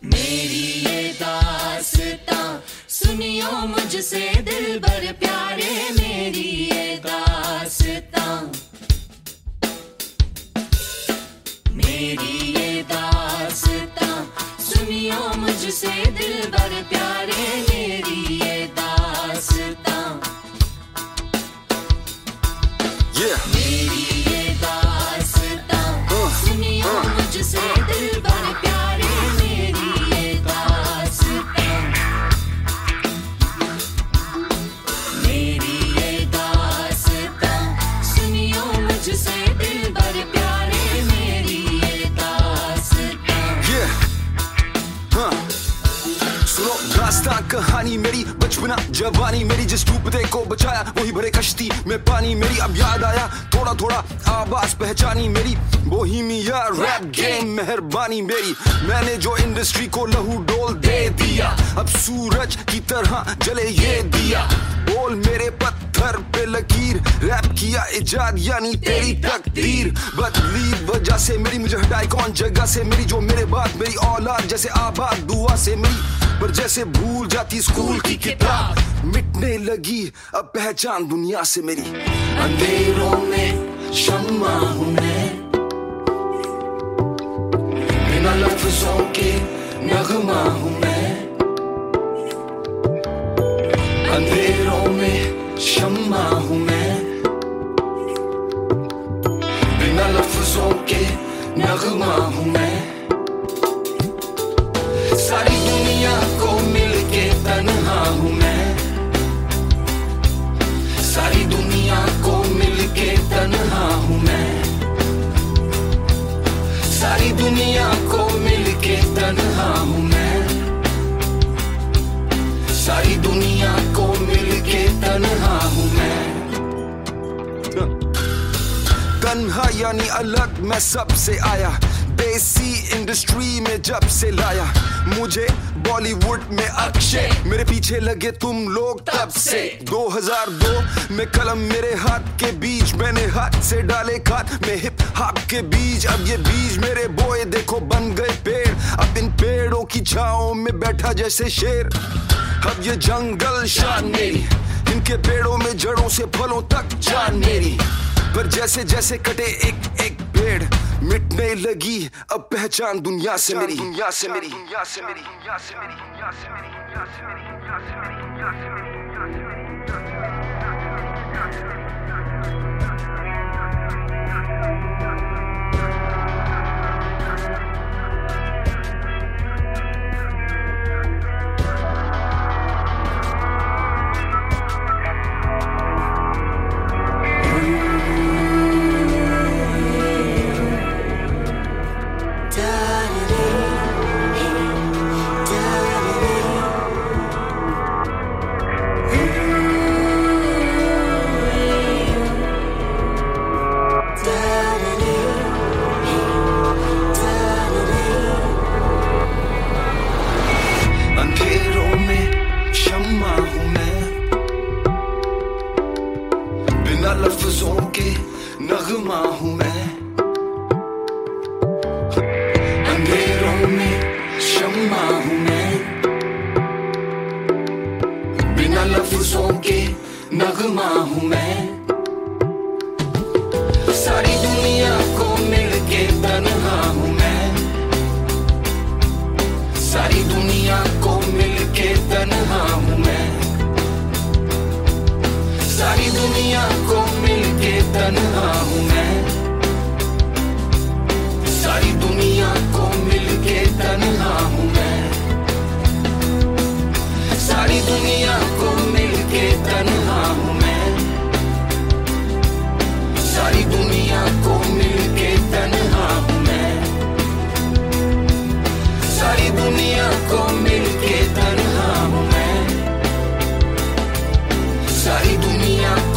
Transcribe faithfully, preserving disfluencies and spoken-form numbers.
मेरी ये दास्तां सुनियो मुझसे दिलबर प्यारे, मेरी ये दास्तां, मेरी ये दास्तां सुनियो मुझसे दिलबर प्यारे, मेरी ये दास्तां, yeah. मेरी ये दास्तां सुनियो मुझसे दिलबर प्यारे, मेरी ये दास्तां, मेरी ये दास्तां सुनियो मुझसे दिलबर प्यारे, मेरी ये दास्तां, Yeah. Huh. सुनो दास्तां कहानी मेरी, बचपना जवानी मेरी, जिस डूबते को बचाया वही भरे कश्ती में पानी मेरी। अब याद आया थोड़ा थोड़ा आवाज पहचानी मेरी, बोहेमिया रैप गेम मेहरबानी मेरी। मैंने जो इंडस्ट्री को लहू डोल दे दिया, अब सूरज की तरह जले ये दिया। बोल मेरे पत्थर पे लकीर, रैप किया इजाद यानी तेरी तकदीर। बदली वजह से मेरी, मुझे हटाए कौन जगह से मेरी, जो मेरे बाद मेरी औलाद जैसे आबाद दुआ से मेरी। पर जैसे भूल जाती स्कूल की किताब, मिटने लगी अब पहचान दुनिया से मेरी। अंधेरों में शम्मा हूँ मैं, बिना लफ्जों के नगमा हूँ मैं। अंधेरों में शम्मा हूँ मैं, बिना लफ्जों के नगमा हूँ मैं। सारी दुनिया को मिलके तन्हा हूँ मैं, सारी दुनिया को मिलके तन्हा हूँ मैं, सारी दुनिया को मिलके तन्हा हूँ मैं, सारी दुनिया को मिलके तन्हा हूँ मैं। तन्हा यानी अलग मैं सबसे आया, देसी इंडस्ट्री में जब से लाया मुझे बॉलीवुड में अक्षय। मेरे पीछे लगे तुम लोग तब से, दो हज़ार दो में कलम मेरे हाथ के बीच, मैंने हाथ से डाले खाद में हिप हॉप के बीज। अब ये बीज मेरे बोए देखो बन गए पेड़, अब इन पेड़ों की छाओं में बैठा जैसे शेर। अब ये जंगल शान मेरी, इनके पेड़ों में जड़ों से फलों तक जान मेरी। पर जैसे जैसे कटे एक एक पेड़, मिटने लगी अब पहचान दुनिया से मेरी, दुनिया से मेरी, दुनिया से मेरी, दुनिया से मेरी, दुनिया से मेरी, दुनिया से मेरी, दुनिया से मेरी, दुनिया से मेरी, दुनिया से मेरी। अंधेरों में शम्मा हूँ मैं, बिना लफ्जों के नगमा हूँ मैं। अंधेरों में शम्मा हूँ मैं, बिना लफ्जों के नगमा हूँ मैं। सारी दुनिया को मिलके तन्हा हूँ मैं, सारी दुनिया को मिलके तन्हा हूँ मैं, सारी दुनिया को मिलके तन्हा हूँ मैं, सारी दुनिया को मिलके तन्हा हूँ मैं, सारी दुनिया को मिलके तन्हा हूँ मैं, सारी दुनिया को मिलके तन्हा हूँ मैं, सारी दुनिया को मिलके तन्हा हूँ मैं, सारी दुनिया